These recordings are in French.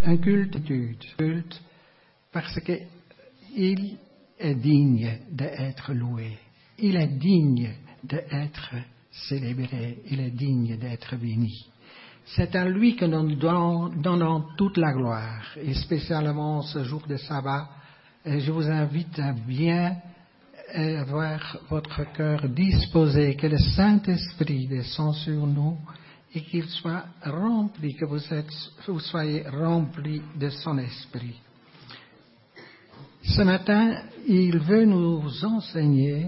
un culte parce qu'il est digne d'être loué, il est digne d'être célébré, il est digne d'être béni. C'est à lui que nous donnons toute la gloire, et spécialement ce jour de sabbat. Et je vous invite à bien avoir votre cœur disposé, que le Saint-Esprit descende sur nous et qu'il soit rempli, que vous soyez remplis de son esprit. Ce matin, il veut nous enseigner,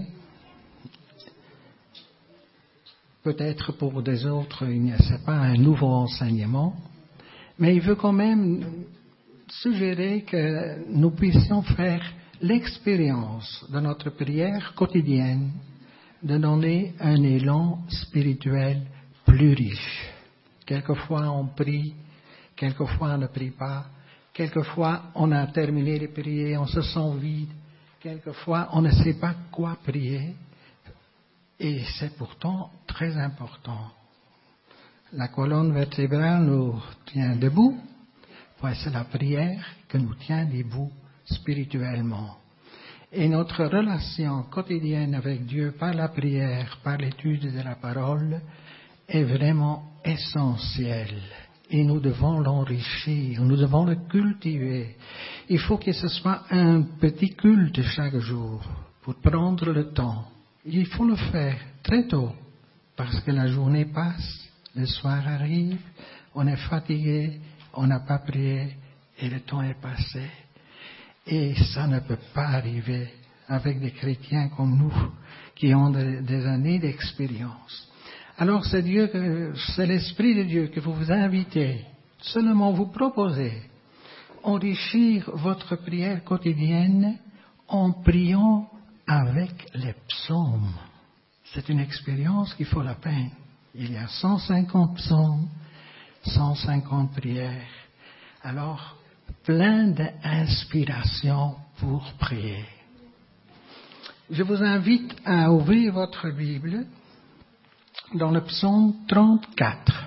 peut-être pour des autres, ce n'est pas un nouveau enseignement, mais il veut quand même suggérer que nous puissions faire l'expérience de notre prière quotidienne de donner un élan spirituel plus riche. Quelquefois on prie, quelquefois on ne prie pas, quelquefois on a terminé de prier, on se sent vide, quelquefois on ne sait pas quoi prier, et c'est pourtant très important. La colonne vertébrale nous tient debout, c'est la prière que nous tient debout spirituellement. Et notre relation quotidienne avec Dieu par la prière, par l'étude de la parole, est vraiment essentielle. Et nous devons l'enrichir, nous devons le cultiver. Il faut que ce soit un petit culte chaque jour pour prendre le temps. Il faut le faire très tôt, parce que la journée passe, le soir arrive, on est fatigué, on n'a pas prié et le temps est passé. Et ça ne peut pas arriver avec des chrétiens comme nous, qui ont des années d'expérience. Alors c'est l'Esprit de Dieu que vous vous invitez, seulement vous proposez, enrichir votre prière quotidienne en priant avec les psaumes. C'est une expérience qui vaut la peine. Il y a 150 psaumes, 150 prières. Alors, plein d'inspiration pour prier. Je vous invite à ouvrir votre Bible dans le psaume 34.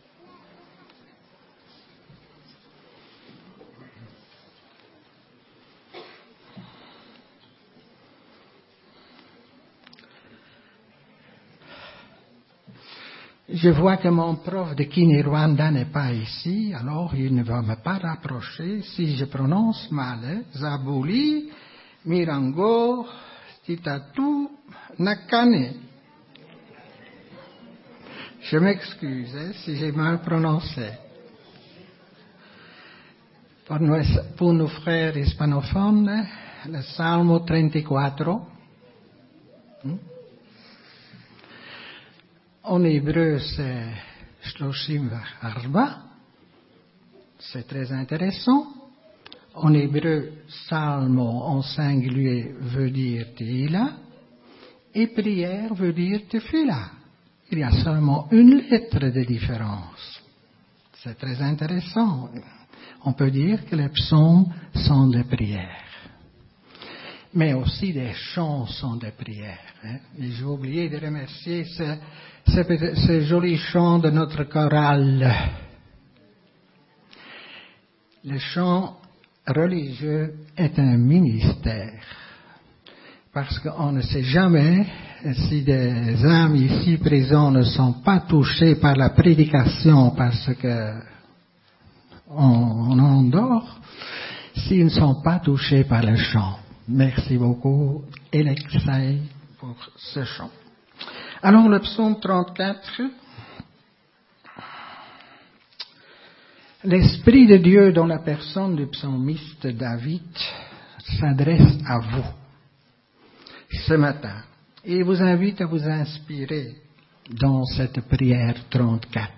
Je vois que mon prof de Kinyarwanda n'est pas ici, alors il ne va me pas rapprocher si je prononce mal. Zabuli, Mirango, Titatu, Nakane. Je m'excuse si j'ai mal prononcé. Pour nos frères hispanophones, le Salmo 34. En hébreu, c'est Shloshim Arba. C'est très intéressant. En hébreu, Salmo en singulier veut dire Tehila. Et prière veut dire Tefila. Il y a seulement une lettre de différence. C'est très intéressant. On peut dire que les psaumes sont des prières. Mais aussi des chansons de prière. Et j'ai oublié de remercier ce joli chant de notre chorale. Le chant religieux est un ministère. Parce qu'on ne sait jamais si des âmes ici présents ne sont pas touchés par la prédication parce que on endort, s'ils ne sont pas touchés par le chant. Merci beaucoup, Alexei, pour ce chant. Alors, le psaume 34, l'Esprit de Dieu dans la personne du psalmiste David s'adresse à vous ce matin et vous invite à vous inspirer dans cette prière 34.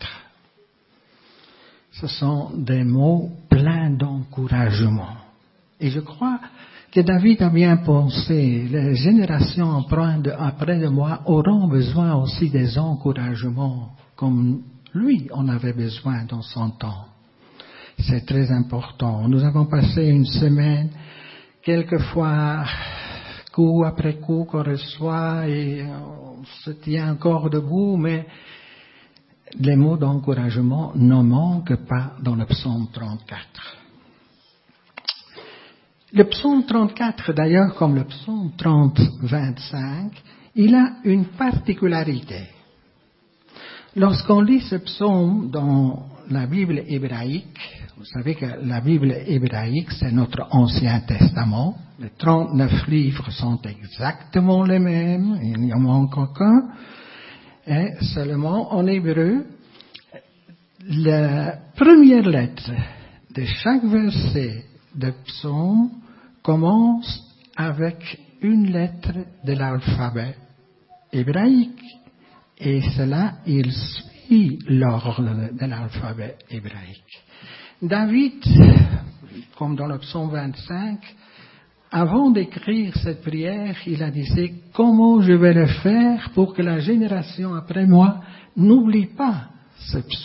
Ce sont des mots pleins d'encouragement. Et je crois que David a bien pensé, les générations après de moi auront besoin aussi des encouragements, comme lui en avait besoin dans son temps. C'est très important. Nous avons passé une semaine, quelquefois, coup après coup qu'on reçoit et on se tient encore debout, mais les mots d'encouragement ne manquent pas dans le psaume 34. Le psaume 34, d'ailleurs, comme le psaume 25, il a une particularité. Lorsqu'on lit ce psaume dans la Bible hébraïque, vous savez que la Bible hébraïque, c'est notre Ancien Testament. Les 39 livres sont exactement les mêmes, il n'y en manque aucun. Et seulement en hébreu, la première lettre de chaque verset de psaume commence avec une lettre de l'alphabet hébraïque. Et cela, il suit l'ordre de l'alphabet hébraïque. David, comme dans le psaume 25, avant d'écrire cette prière, il a dit « Comment je vais le faire pour que la génération après moi n'oublie pas ce psaume ?»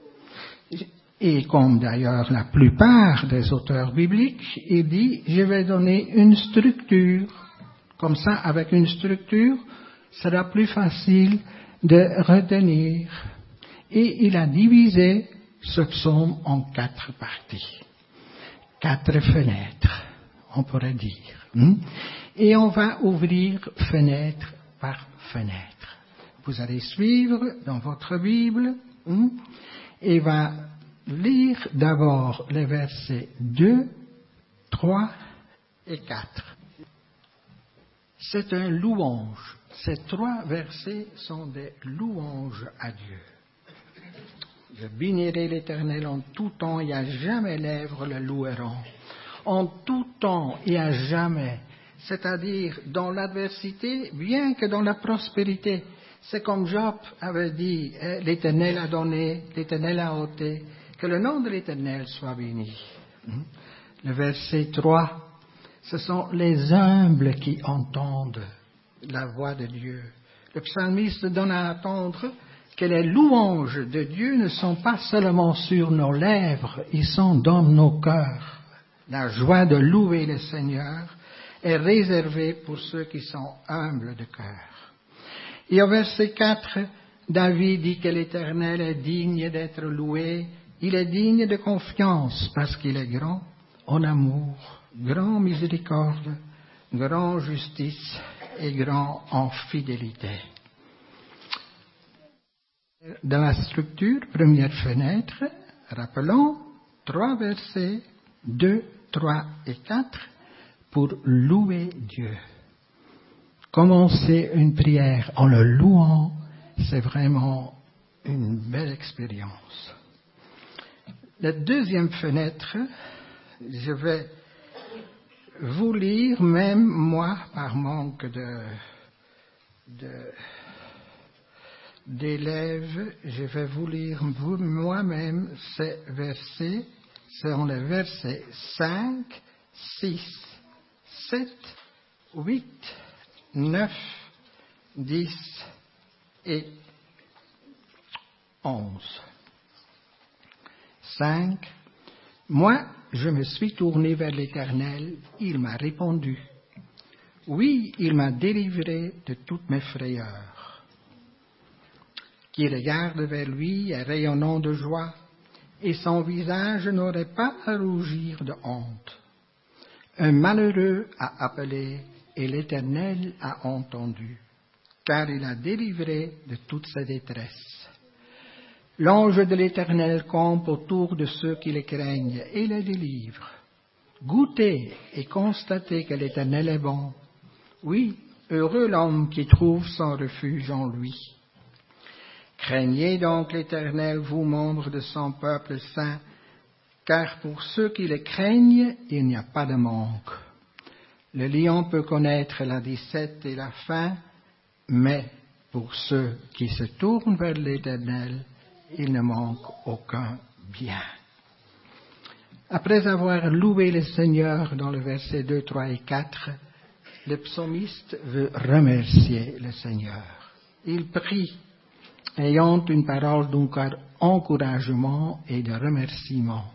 Et comme d'ailleurs la plupart des auteurs bibliques, il dit « Je vais donner une structure. Comme ça, avec une structure, sera plus facile de retenir. » Et il a divisé ce psaume en 4 parties. 4 fenêtres, on pourrait dire. Et on va ouvrir fenêtre par fenêtre. Vous allez suivre dans votre Bible et va lire d'abord les versets 2, 3 et 4. C'est un louange. Ces 3 versets sont des louanges à Dieu. Je bénirai l'Éternel en tout temps et à jamais lèvres le loueront. En tout temps et à jamais. C'est-à-dire dans l'adversité, bien que dans la prospérité. C'est comme Job avait dit, l'Éternel a donné, l'Éternel a ôté, que le nom de l'Éternel soit béni. Le verset 3, ce sont les humbles qui entendent la voix de Dieu. Le psalmiste donne à entendre que les louanges de Dieu ne sont pas seulement sur nos lèvres, ils sont dans nos cœurs. La joie de louer le Seigneur est réservée pour ceux qui sont humbles de cœur. Et au verset 4, David dit que l'Éternel est digne d'être loué, il est digne de confiance parce qu'il est grand en amour, grand en miséricorde, grand en justice et grand en fidélité. Dans la structure, première fenêtre, rappelons 3 versets, 2, 3 et 4, pour louer Dieu. Commencer une prière en le louant, c'est vraiment une belle expérience. La deuxième fenêtre, je vais vous lire, même moi, par manque d'élèves, je vais vous lire moi-même ces versets. Ce sont les versets 5, 6, 7, 8, 9, 10 et 11. 5. Moi, je me suis tourné vers l'Éternel, il m'a répondu. Oui, il m'a délivré de toutes mes frayeurs. Qui regarde vers lui est rayonnant de joie, et son visage n'aurait pas à rougir de honte. Un malheureux a appelé, et l'Éternel a entendu, car il a délivré de toute sa détresse. L'ange de l'Éternel campe autour de ceux qui le craignent et les délivre. Goûtez et constatez que l'Éternel est bon. Oui, heureux l'homme qui trouve son refuge en lui. Craignez donc l'Éternel, vous membres de son peuple saint, car pour ceux qui le craignent, il n'y a pas de manque. Le lion peut connaître la disette et la faim, mais pour ceux qui se tournent vers l'Éternel, il ne manque aucun bien. Après avoir loué le Seigneur dans le verset 2, 3 et 4, le psalmiste veut remercier le Seigneur. Il prie, ayant une parole d'encouragement et de remerciement.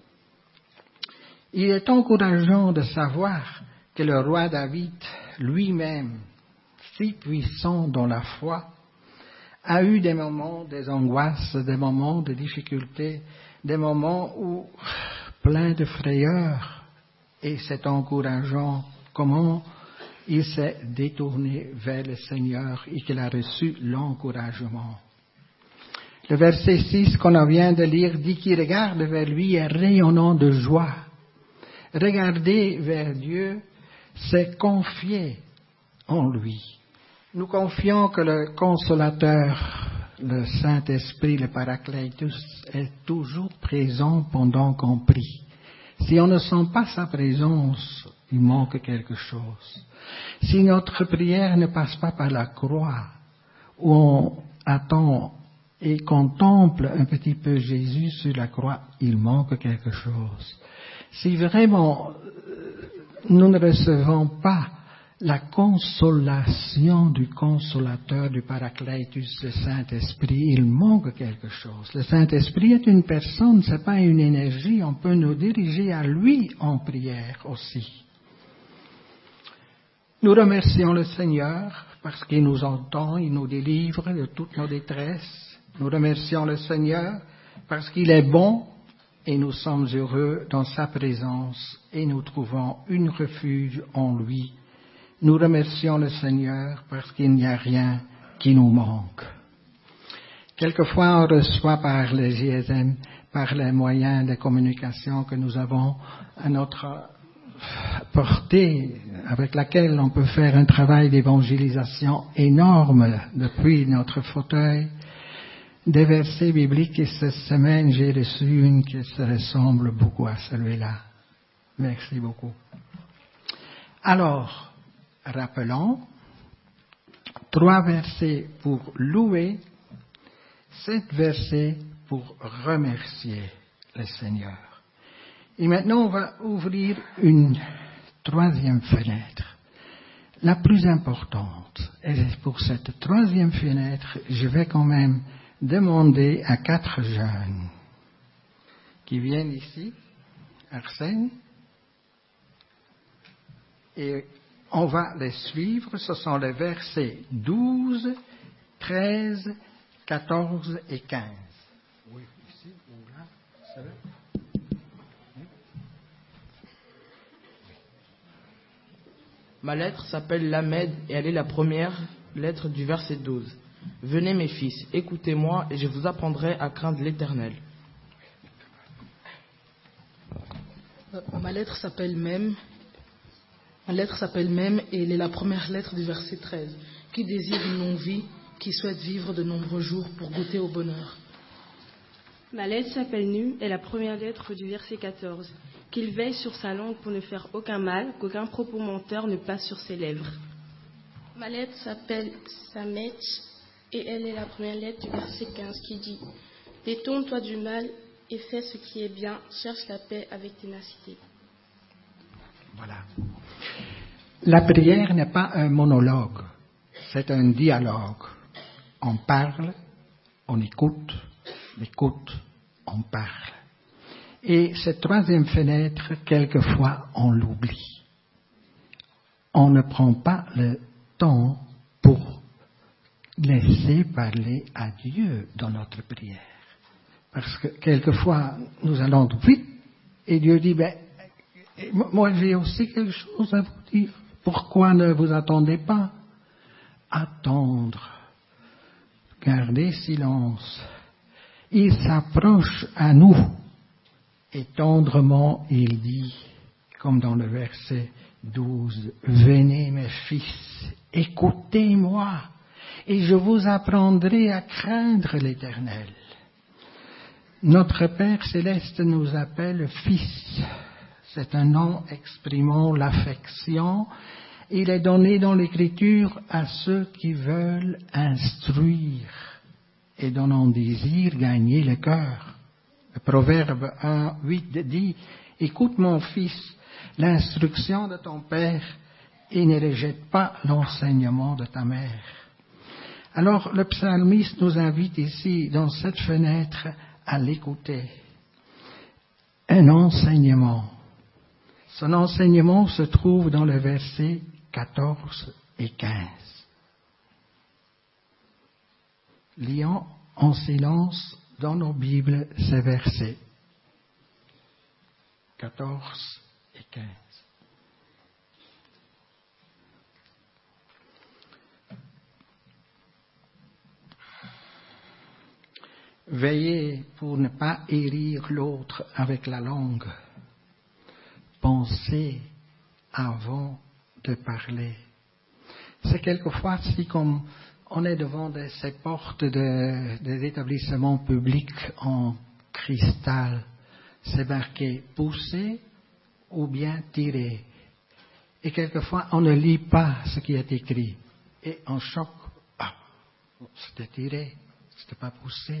Il est encourageant de savoir que le roi David lui-même, si puissant dans la foi, a eu des moments, des angoisses, des moments de difficultés, des moments où plein de frayeurs, Et c'est encourageant comment il s'est détourné vers le Seigneur et qu'il a reçu l'encouragement. Le verset 6 qu'on vient de lire dit qu'il regarde vers lui et rayonnant de joie. Regarder vers Dieu, c'est confier en lui. Nous confions que le Consolateur, le Saint-Esprit, le Paraclétus, est toujours présent pendant qu'on prie. Si on ne sent pas sa présence, il manque quelque chose. Si notre prière ne passe pas par la croix, où on attend et contemple un petit peu Jésus sur la croix, il manque quelque chose. Si vraiment nous ne recevons pas la consolation du Consolateur, du Paraclétus, le Saint-Esprit, il manque quelque chose. Le Saint-Esprit est une personne, c'est pas une énergie, on peut nous diriger à lui en prière aussi. Nous remercions le Seigneur parce qu'il nous entend, il nous délivre de toutes nos détresses. Nous remercions le Seigneur parce qu'il est bon et nous sommes heureux dans sa présence et nous trouvons une refuge en lui. Nous remercions le Seigneur parce qu'il n'y a rien qui nous manque. Quelquefois, on reçoit par les GSM, par les moyens de communication que nous avons à notre portée, avec laquelle on peut faire un travail d'évangélisation énorme depuis notre fauteuil, des versets bibliques, et cette semaine j'ai reçu une qui se ressemble beaucoup à celui-là. Merci beaucoup. Alors, rappelons, 3 versets pour louer, 7 versets pour remercier le Seigneur. Et maintenant, on va ouvrir une 3e fenêtre, la plus importante. Et pour cette 3e fenêtre, je vais quand même demander à 4 jeunes qui viennent ici, Arsène, et on va les suivre. Ce sont les versets 12, 13, 14 et 15. Oui, ici ou là, c'est là. Ma lettre s'appelle Lamed et elle est la première lettre du verset 12. Venez mes fils, écoutez-moi et je vous apprendrai à craindre l'Éternel. Ma lettre s'appelle Même. Ma lettre s'appelle Même et elle est la première lettre du verset 13. Qui désire une longue vie, qui souhaite vivre de nombreux jours pour goûter au bonheur. Ma lettre s'appelle Nu et la première lettre du verset 14. Qu'il veille sur sa langue pour ne faire aucun mal, qu'aucun propos menteur ne passe sur ses lèvres. Ma lettre s'appelle Samet et elle est la première lettre du verset 15 qui dit « Détourne-toi du mal et fais ce qui est bien, cherche la paix avec ténacité. » Voilà. La prière n'est pas un monologue, c'est un dialogue. On parle, on écoute, on parle. Et cette 3e fenêtre, quelquefois, on l'oublie. On ne prend pas le temps pour laisser parler à Dieu dans notre prière. Parce que quelquefois, nous allons vite et Dieu dit, moi j'ai aussi quelque chose à vous dire. Pourquoi ne vous attendez pas? Attendre. Garder silence. Il s'approche à nous. Et tendrement, il dit, comme dans le verset 12, « Venez mes fils, écoutez-moi, et je vous apprendrai à craindre l'Éternel. » Notre Père céleste nous appelle fils. C'est un nom exprimant l'affection. Il est donné dans l'Écriture à ceux qui veulent instruire et dont on désire gagner le cœur. Le Proverbe 1:8 dit « Écoute mon fils, l'instruction de ton père et ne rejette pas l'enseignement de ta mère. » Alors le psalmiste nous invite ici, dans cette fenêtre, à l'écouter. Un enseignement. Son enseignement se trouve dans les versets 14 et 15. Lions en silence dans nos Bibles ces versets 14 et 15. Veillez pour ne pas hérir l'autre avec la langue. Pensez avant de parler. C'est quelquefois si comme on est devant ces portes des établissements publics en cristal, c'est marqué pousser ou bien tirer. Et quelquefois on ne lit pas ce qui est écrit. Et en choc, c'était tiré, c'était pas poussé.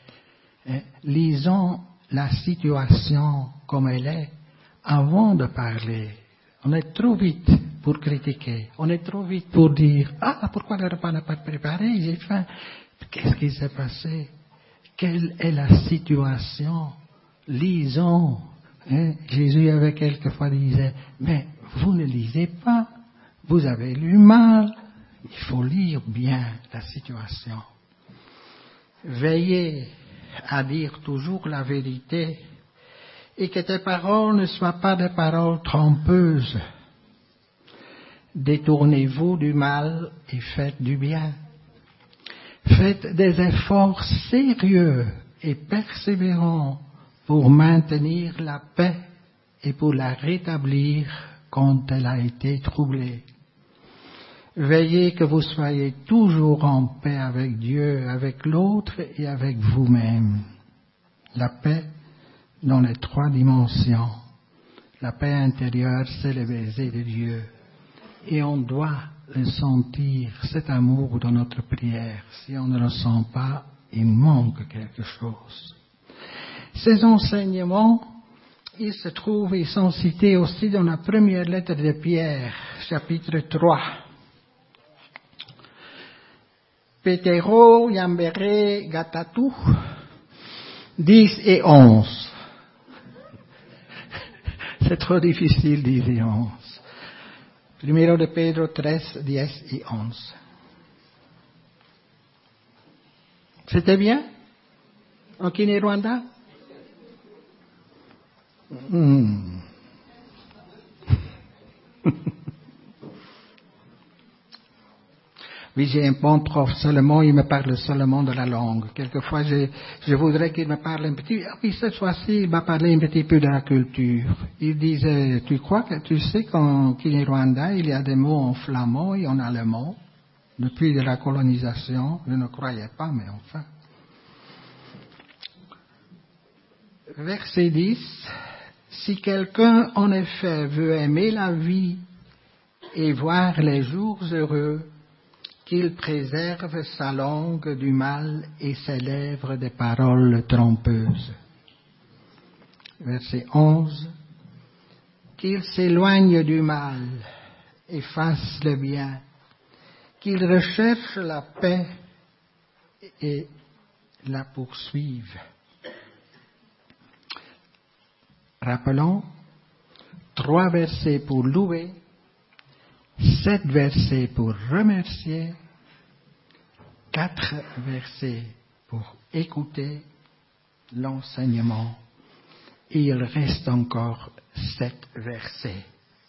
Lisons la situation comme elle est avant de parler. On est trop vite pour critiquer. On est trop vite pour dire « pourquoi le repas n'a pas préparé? J'ai faim. » Qu'est-ce qui s'est passé? Quelle est la situation? Lisons. Jésus avait quelquefois disait « Mais vous ne lisez pas. Vous avez lu mal. » Il faut lire bien la situation. Veillez à dire toujours la vérité et que tes paroles ne soient pas des paroles trompeuses. Détournez-vous du mal et faites du bien. Faites des efforts sérieux et persévérants pour maintenir la paix et pour la rétablir quand elle a été troublée. Veillez que vous soyez toujours en paix avec Dieu, avec l'autre et avec vous-même. La paix dans les 3 dimensions. La paix intérieure, c'est le baiser de Dieu. Et on doit le sentir, cet amour dans notre prière. Si on ne le sent pas, il manque quelque chose. Ces enseignements, ils sont cités aussi dans la première lettre de Pierre, chapitre 3. Pétero, Yambere, Gatatu, 10 et 11. C'est trop difficile, 10 et 11. Primero de Pedro 13, 10 et 11. C'était bien? En Kinyarwanda? Oui, j'ai un bon prof seulement, il me parle seulement de la langue. Quelquefois, je voudrais qu'il me parle un petit... puis cette fois-ci, il m'a parlé un petit peu de la culture. Il disait, tu sais qu'en Kinyarwanda, il y a des mots en flamand et en allemand. Depuis de la colonisation, je ne croyais pas, mais enfin. Verset 10. Si quelqu'un, en effet, veut aimer la vie et voir les jours heureux, qu'il préserve sa langue du mal et ses lèvres des paroles trompeuses. Verset 11. Qu'il s'éloigne du mal et fasse le bien, qu'il recherche la paix et la poursuive. Rappelons, 3 versets pour louer, 7 versets pour remercier, 4 versets pour écouter l'enseignement, et il reste encore 7 versets.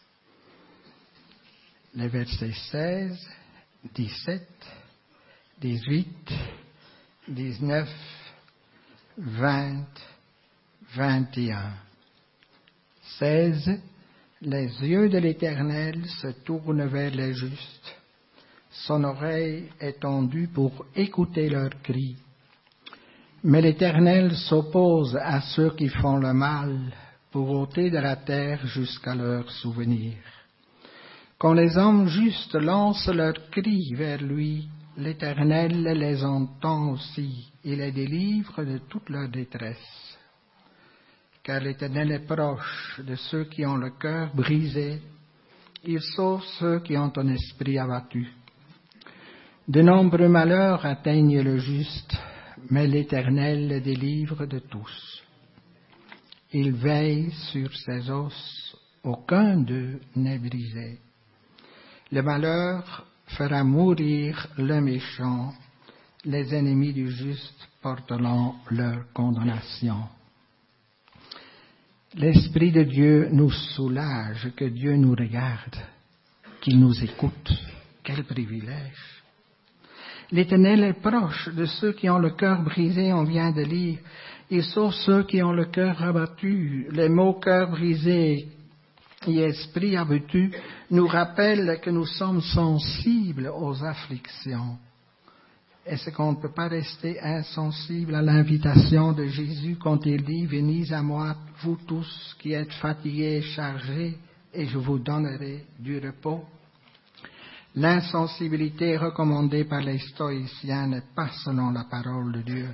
Les versets 16, 17, 18, 19, 20, 21. 16. Les yeux de l'Éternel se tournent vers les justes, son oreille est tendue pour écouter leurs cris. Mais l'Éternel s'oppose à ceux qui font le mal, pour ôter de la terre jusqu'à leur souvenir. Quand les hommes justes lancent leurs cris vers lui, l'Éternel les entend aussi, et les délivre de toute leur détresse. Car l'Éternel est proche de ceux qui ont le cœur brisé, il sauve ceux qui ont un esprit abattu. De nombreux malheurs atteignent le juste, mais l'Éternel le délivre de tous. Il veille sur ses os, aucun d'eux n'est brisé. Le malheur fera mourir le méchant, les ennemis du juste porteront leur condamnation. L'Esprit de Dieu nous soulage, que Dieu nous regarde, qu'il nous écoute. Quel privilège! L'Éternel est proche de ceux qui ont le cœur brisé, on vient de lire. Il sauve ceux qui ont le cœur abattu. Les mots cœur brisé et esprit abattu nous rappellent que nous sommes sensibles aux afflictions. Est-ce qu'on ne peut pas rester insensible à l'invitation de Jésus quand il dit « Venez à moi, vous tous qui êtes fatigués et chargés, et je vous donnerai du repos ». L'insensibilité recommandée par les stoïciens n'est pas selon la parole de Dieu.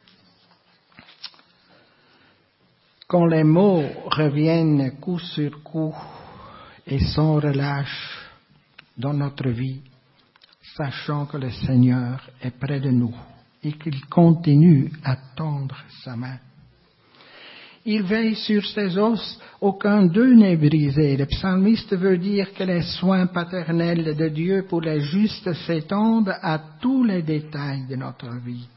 Quand les maux reviennent coup sur coup et sans relâche dans notre vie, sachant que le Seigneur est près de nous et qu'il continue à tendre sa main. Il veille sur ses os, aucun d'eux n'est brisé. Le psalmiste veut dire que les soins paternels de Dieu pour les justes s'étendent à tous les détails de notre vie.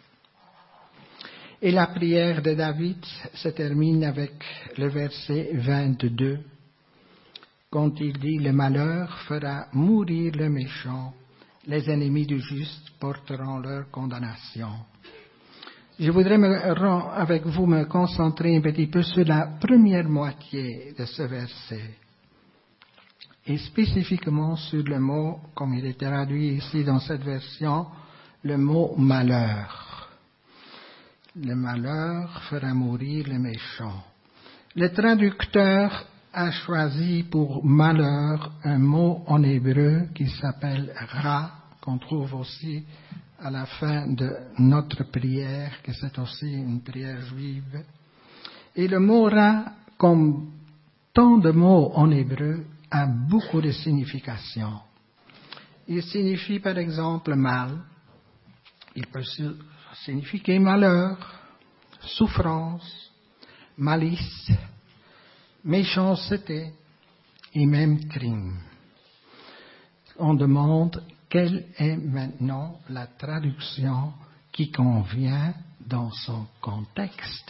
Et la prière de David se termine avec le verset 22, quand il dit « Le malheur fera mourir le méchant, les ennemis du juste porteront leur condamnation ». Je voudrais avec vous me concentrer un petit peu sur la première moitié de ce verset, et spécifiquement sur le mot, comme il est traduit ici dans cette version, le mot « malheur ». Le malheur fera mourir le méchant. Le traducteur a choisi pour malheur un mot en hébreu qui s'appelle ra, qu'on trouve aussi à la fin de notre prière, que c'est aussi une prière juive. Et le mot ra, comme tant de mots en hébreu, a beaucoup de significations. Il signifie par exemple mal, il peut signifier malheur, souffrance, malice, méchanceté et même crime. On demande quelle est maintenant la traduction qui convient dans son contexte.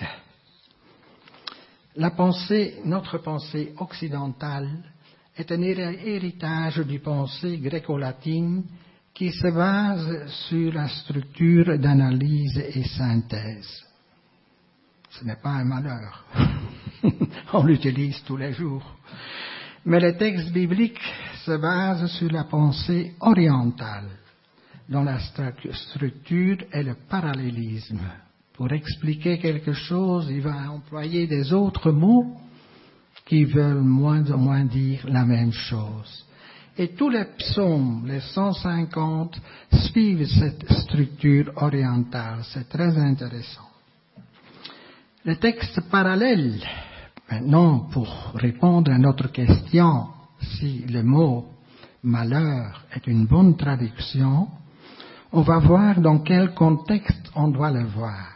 Notre pensée occidentale est un héritage du pensée gréco-latine qui se base sur la structure d'analyse et synthèse. Ce n'est pas un malheur. On l'utilise tous les jours. Mais le texte biblique se base sur la pensée orientale, dont la structure est le parallélisme. Pour expliquer quelque chose, il va employer des autres mots qui veulent moins ou moins dire la même chose. Et tous les psaumes, les 150, suivent cette structure orientale. C'est très intéressant. Le texte parallèle, maintenant, pour répondre à notre question, si le mot malheur est une bonne traduction, on va voir dans quel contexte on doit le voir.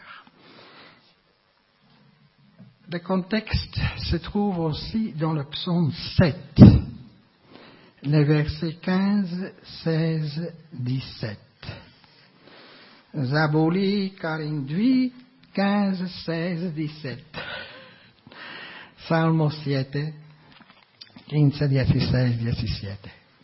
Le contexte se trouve aussi dans le psaume 7. Les versets 15, 16, 17. Zaburi 42, 15, 16, 17. Salmo 7, 15, 16, 17.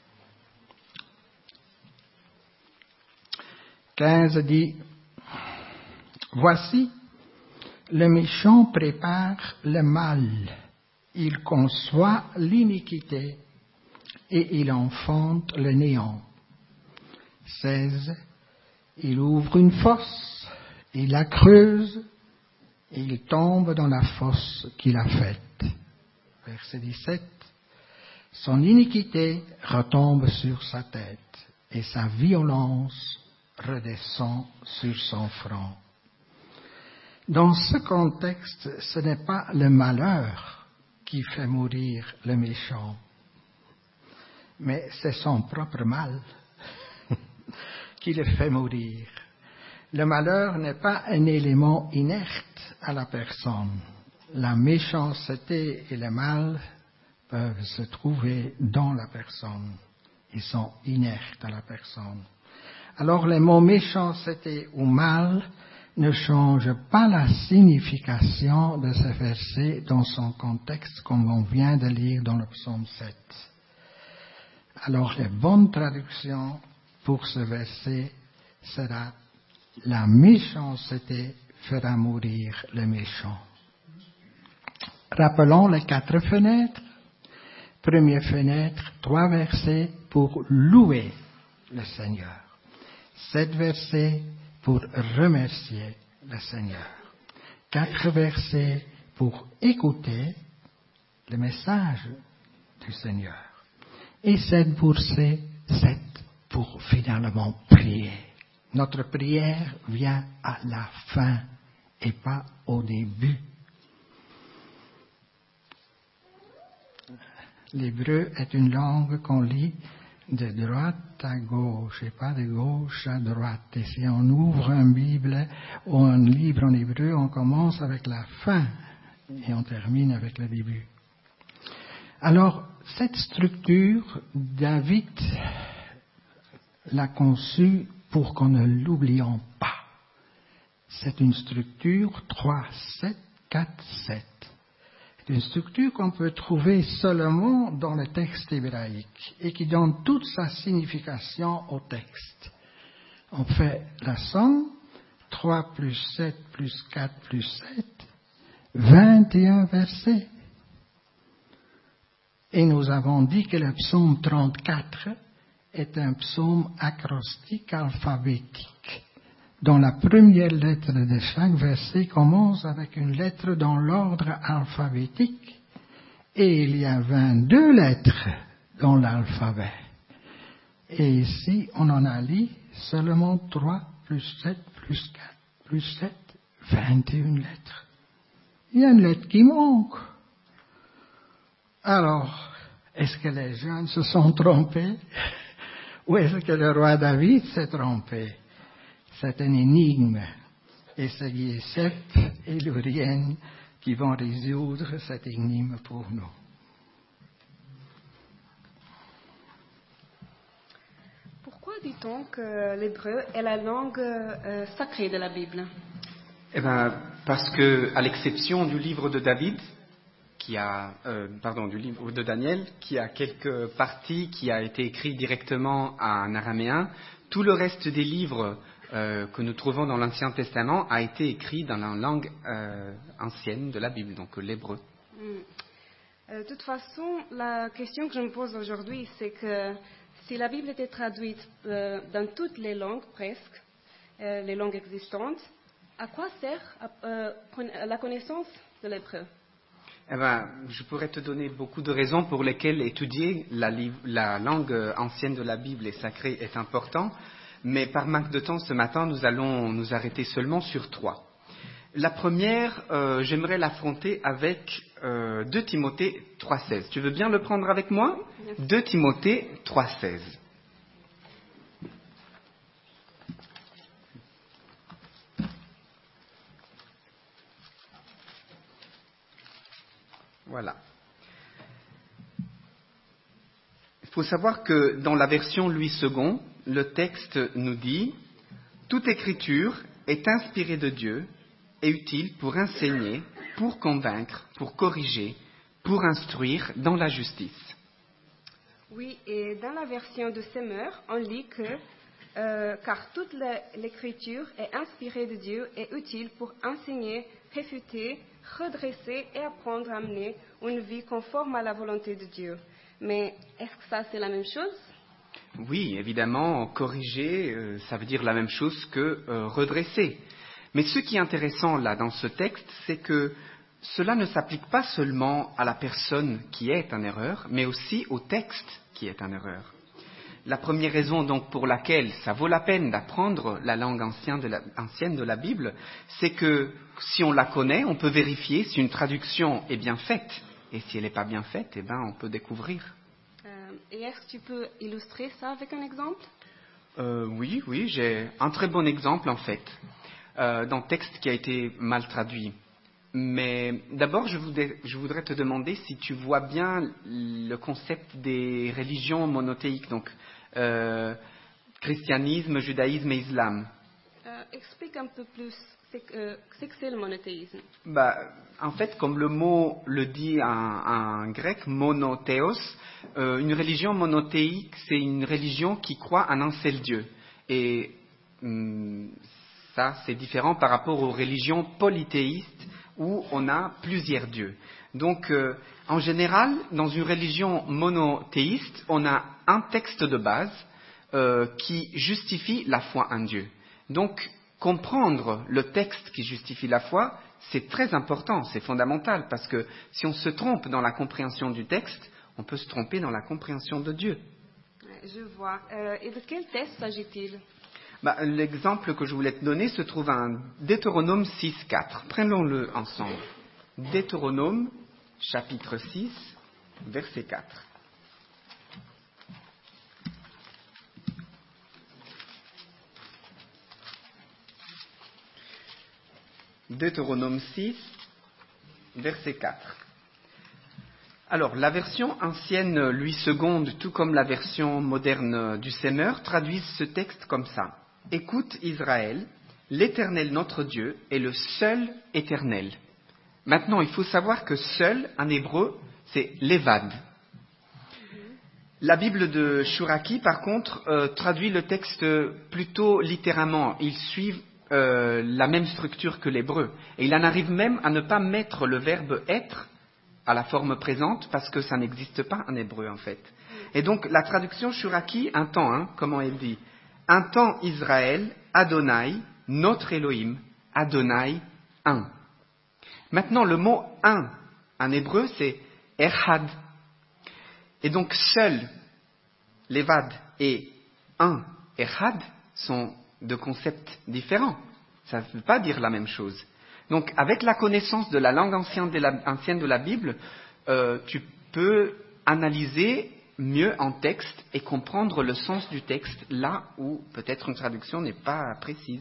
15 dit, voici, le méchant prépare le mal, il conçoit l'iniquité et il enfante le néant. 16. Il ouvre une fosse, il la creuse et il tombe dans la fosse qu'il a faite. Verset 17. Son iniquité retombe sur sa tête et sa violence redescend sur son front. Dans ce contexte, ce n'est pas le malheur qui fait mourir le méchant, mais c'est son propre mal qui le fait mourir. Le malheur n'est pas un élément inerte à la personne. La méchanceté et le mal peuvent se trouver dans la personne. Ils sont inertes à la personne. Alors les mots méchanceté ou mal ne change pas la signification de ce verset dans son contexte comme on vient de lire dans le psaume 7. Alors, la bonne traduction pour ce verset sera « La méchanceté fera mourir le méchant ». Rappelons les 4 fenêtres. Première fenêtre, 3 versets pour louer le Seigneur. 7 versets pour remercier le Seigneur. 4 versets pour écouter le message du Seigneur. Et 7 versets, 7 pour finalement prier. Notre prière vient à la fin et pas au début. L'hébreu est une langue qu'on lit de droite à gauche et pas de gauche à droite. Et si on ouvre une Bible ou un livre en hébreu, on commence avec la fin et on termine avec le début. Alors, cette structure, David l'a conçue pour qu'on ne l'oublions pas. C'est une structure 3, 7, 4, 7. C'est une structure qu'on peut trouver seulement dans le texte hébraïque et qui donne toute sa signification au texte. On fait la somme, 3 plus 7 plus 4 plus 7, 21 versets. Et nous avons dit que le psaume 34 est un psaume acrostique alphabétique, dont la première lettre de chaque verset commence avec une lettre dans l'ordre alphabétique, et il y a 22 lettres dans l'alphabet. Et ici, on en a lu seulement 3 plus 7 plus 4 plus 7, 21 lettres. Il y a une lettre qui manque. Alors, est-ce que les jeunes se sont trompés? Ou est-ce que le roi David s'est trompé? C'est une énigme. Et c'est Yésep et Lurienne qui vont résoudre cette énigme pour nous. Pourquoi dit-on que l'hébreu est la langue sacrée de la Bible? Eh bien, parce que, à l'exception du livre de David, du livre de Daniel, qui a quelques parties qui a été écrit directement en araméen, tout le reste des livres que nous trouvons dans l'Ancien Testament a été écrit dans la langue ancienne de la Bible, donc l'hébreu. De toute façon, la question que je me pose aujourd'hui, c'est que si la Bible était traduite dans toutes les langues, presque, les langues existantes, à quoi sert la connaissance de l'hébreu? Eh ben, je pourrais te donner beaucoup de raisons pour lesquelles étudier la langue ancienne de la Bible et sacrée est important, mais par manque de temps ce matin, nous allons nous arrêter seulement sur 3. La première, j'aimerais l'affronter avec 2 Timothée 3,16. Tu veux bien le prendre avec moi? 2 Timothée 3,16. Voilà. Il faut savoir que dans la version Louis II, le texte nous dit « Toute écriture est inspirée de Dieu et utile pour enseigner, pour convaincre, pour corriger, pour instruire dans la justice. » Oui, et dans la version de Semeur, on lit que car toute l'écriture est inspirée de Dieu et utile pour enseigner, réfuter, redresser et apprendre à mener une vie conforme à la volonté de Dieu. Mais est-ce que ça, c'est la même chose? Oui, évidemment, corriger, ça veut dire la même chose que redresser. Mais ce qui est intéressant là dans ce texte, c'est que cela ne s'applique pas seulement à la personne qui est en erreur, mais aussi au texte qui est en erreur. La première raison donc pour laquelle ça vaut la peine d'apprendre la langue ancienne de la Bible, c'est que si on la connaît, on peut vérifier si une traduction est bien faite. Et si elle n'est pas bien faite, eh ben, on peut découvrir. Et est-ce que tu peux illustrer ça avec un exemple? Oui, j'ai un très bon exemple en fait, d'un texte qui a été mal traduit. Mais d'abord, je voudrais te demander si tu vois bien le concept des religions monothéiques, donc christianisme, judaïsme et islam. Explique un peu plus, c'est que c'est le monothéisme? En fait, comme le mot le dit en grec, monothéos, une religion monothéique, c'est une religion qui croit en un seul Dieu. Et ça, c'est différent par rapport aux religions polythéistes où on a plusieurs dieux. Donc, en général, dans une religion monothéiste, on a un texte de base qui justifie la foi en Dieu. Donc, comprendre le texte qui justifie la foi, c'est très important, c'est fondamental, parce que si on se trompe dans la compréhension du texte, on peut se tromper dans la compréhension de Dieu. Je vois. Et de quel texte s'agit-il? L'exemple que je voulais te donner se trouve en Deutéronome 6,4. Prenons-le ensemble. Deutéronome, chapitre 6, verset 4. Deutéronome 6, verset 4. Alors, la version ancienne Louis II, tout comme la version moderne du Semeur, traduisent ce texte comme ça. « Écoute Israël, l'Éternel notre Dieu est le seul Éternel. » Maintenant, il faut savoir que « seul » en hébreu, c'est « levad ». La Bible de Shuraki, par contre, traduit le texte plutôt littéralement. Ils suivent la même structure que l'hébreu. Et il en arrive même à ne pas mettre le verbe être à la forme présente parce que ça n'existe pas en hébreu en fait. Et donc la traduction Shuraki entend, comment elle dit, entend Israël, Adonai, notre Elohim, Adonai, un. Maintenant le mot un en hébreu c'est Erhad. Et donc seul, Levad et un, Erhad sont deux concepts différents. Ça ne veut pas dire la même chose. Donc, avec la connaissance de la langue ancienne de la Bible, tu peux analyser mieux un texte et comprendre le sens du texte là où peut-être une traduction n'est pas précise.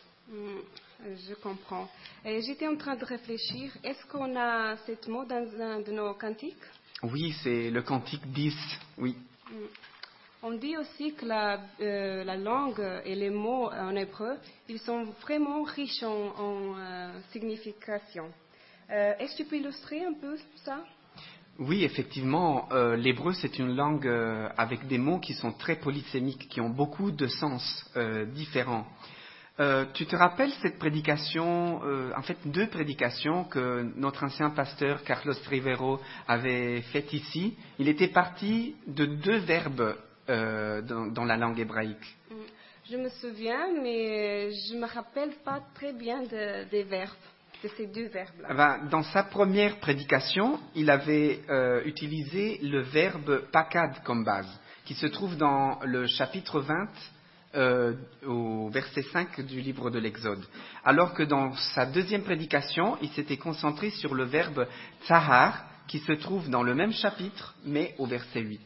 Je comprends. Et j'étais en train de réfléchir, est-ce qu'on a ce mot dans un de nos cantiques? Oui, c'est le cantique 10, oui. On dit aussi que la langue et les mots en hébreu, ils sont vraiment riches en signification. Est-ce que tu peux illustrer un peu ça? Oui, effectivement, l'hébreu c'est une langue avec des mots qui sont très polysémiques, qui ont beaucoup de sens différents. Tu te rappelles cette prédication, en fait 2 prédications que notre ancien pasteur Carlos Rivero avait faites ici. Il était parti de 2 verbes dans la langue hébraïque. Je me souviens, mais je ne me rappelle pas très bien des verbes, de ces 2 verbes-là. Dans sa première prédication, il avait utilisé le verbe pakad comme base, qui se trouve dans le chapitre 20, au verset 5 du livre de l'Exode. Alors que dans sa deuxième prédication, il s'était concentré sur le verbe tsahar, qui se trouve dans le même chapitre, mais au verset 8.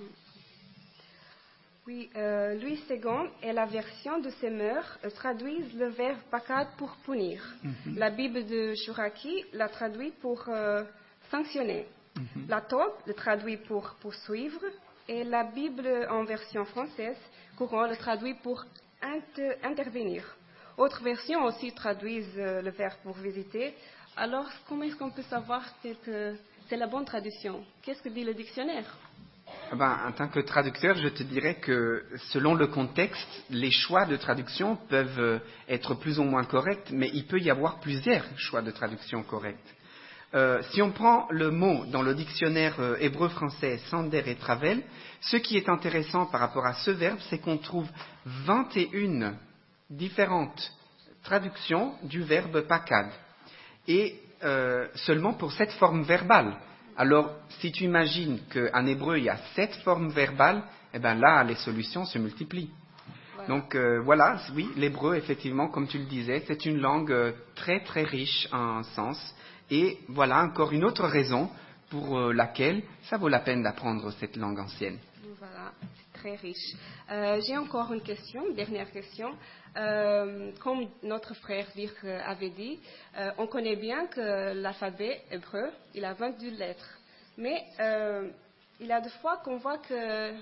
Oui, Louis II et la version de Semeur traduisent le verbe pakad pour punir. La Bible de Shuraki la traduit pour sanctionner. La Taube le traduit pour poursuivre. Et la Bible en version française, courant, le traduit pour intervenir. Autres versions aussi traduisent le verbe pour visiter. Alors, comment est-ce qu'on peut savoir que c'est la bonne traduction? Qu'est-ce que dit le dictionnaire? En tant que traducteur, je te dirais que selon le contexte, les choix de traduction peuvent être plus ou moins corrects, mais il peut y avoir plusieurs choix de traduction corrects. Si on prend le mot dans le dictionnaire hébreu-français Sander et Travel, ce qui est intéressant par rapport à ce verbe, c'est qu'on trouve 21 différentes traductions du verbe pakad, et seulement pour cette forme verbale. Alors, si tu imagines qu'en hébreu, il y a 7 formes verbales, eh bien là, les solutions se multiplient. Voilà. Donc, voilà, oui, l'hébreu, effectivement, comme tu le disais, c'est une langue très, très riche en sens. Et voilà encore une autre raison pour laquelle ça vaut la peine d'apprendre cette langue ancienne. Voilà, c'est très riche. J'ai encore une question, une dernière question. Comme notre frère Virk avait dit, on connaît bien que l'alphabet hébreu, il a 22 lettres. Mais il y a des fois qu'on voit que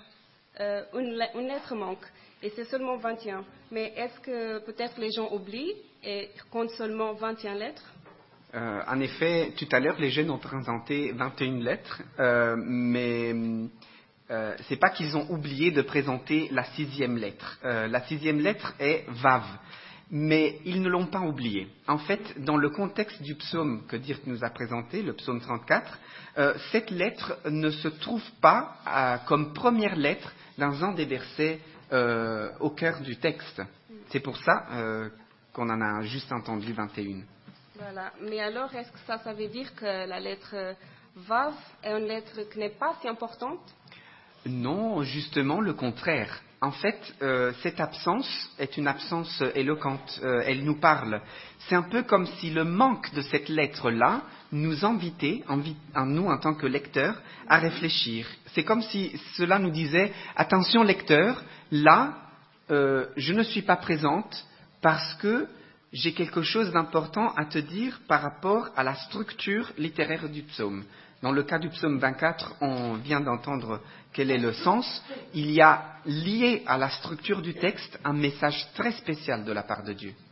une lettre manque et c'est seulement 21. Mais est-ce que peut-être les gens oublient et comptent seulement 21 lettres? En effet, tout à l'heure, les jeunes ont présenté 21 lettres, mais c'est pas qu'ils ont oublié de présenter la 6e lettre. La 6e lettre est Vav, mais ils ne l'ont pas oublié. En fait, dans le contexte du psaume que Dirk nous a présenté, le psaume 34, cette lettre ne se trouve pas comme première lettre dans un des versets au cœur du texte. C'est pour ça qu'on en a juste entendu 21. Voilà. Mais alors, est-ce que ça veut dire que la lettre Vav est une lettre qui n'est pas si importante? Non, justement le contraire. En fait, cette absence est une absence éloquente. Elle nous parle. C'est un peu comme si le manque de cette lettre-là nous invitait, nous en tant que lecteurs, à réfléchir. C'est comme si cela nous disait « Attention lecteur, là, je ne suis pas présente parce que j'ai quelque chose d'important à te dire par rapport à la structure littéraire du psaume. » Dans le cas du psaume 24, on vient d'entendre quel est le sens. Il y a lié à la structure du texte un message très spécial de la part de Dieu.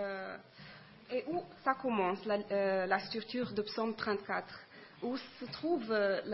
Et où ça commence, la structure du psaume 34? Où se trouve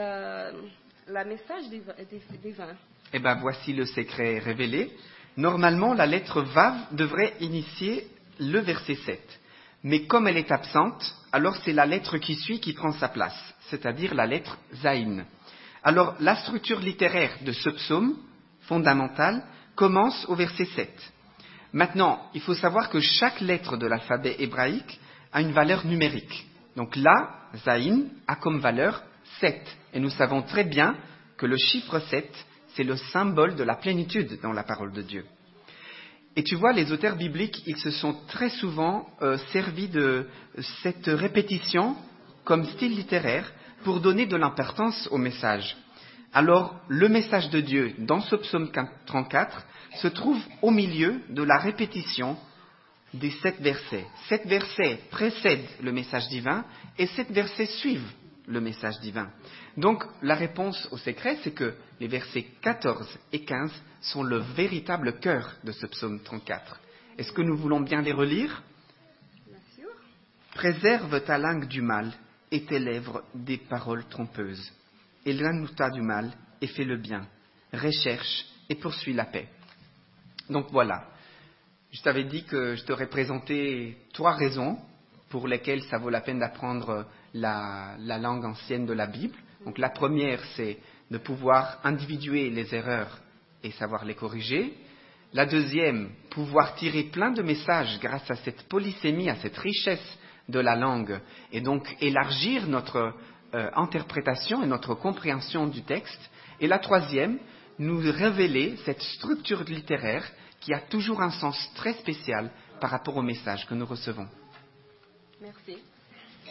le message divin? Eh bien, voici le secret révélé. Normalement, la lettre Vav devrait initier le verset 7. Mais comme elle est absente, alors c'est la lettre qui suit qui prend sa place, c'est-à-dire la lettre Zaïn. Alors, la structure littéraire de ce psaume, fondamentale, commence au verset 7. Maintenant, il faut savoir que chaque lettre de l'alphabet hébraïque a une valeur numérique. Donc là, Zaïn a comme valeur 7. Et nous savons très bien que le chiffre 7, c'est le symbole de la plénitude dans la parole de Dieu. Et tu vois, les auteurs bibliques, ils se sont très souvent servis de cette répétition comme style littéraire pour donner de l'importance au message. Alors, le message de Dieu dans ce psaume 34 se trouve au milieu de la répétition des 7 versets. 7 versets précèdent le message divin et 7 versets suivent le message divin. Donc, la réponse au secret, c'est que les versets 14 et 15 sont le véritable cœur de ce psaume 34. Est-ce que nous voulons bien les relire? Bien sûr. Préserve ta langue du mal et tes lèvres des paroles trompeuses. Éloigne-toi du mal et fais le bien. Recherche et poursuis la paix. Donc voilà, je t'avais dit que je t'aurais présenté 3 raisons pour lesquelles ça vaut la peine d'apprendre la langue ancienne de la Bible. Donc la première, c'est de pouvoir individuer les erreurs et savoir les corriger. La deuxième, pouvoir tirer plein de messages grâce à cette polysémie, à cette richesse de la langue, et donc élargir notre interprétation et notre compréhension du texte. Et la troisième, nous révéler cette structure littéraire qui a toujours un sens très spécial par rapport au message que nous recevons. Merci.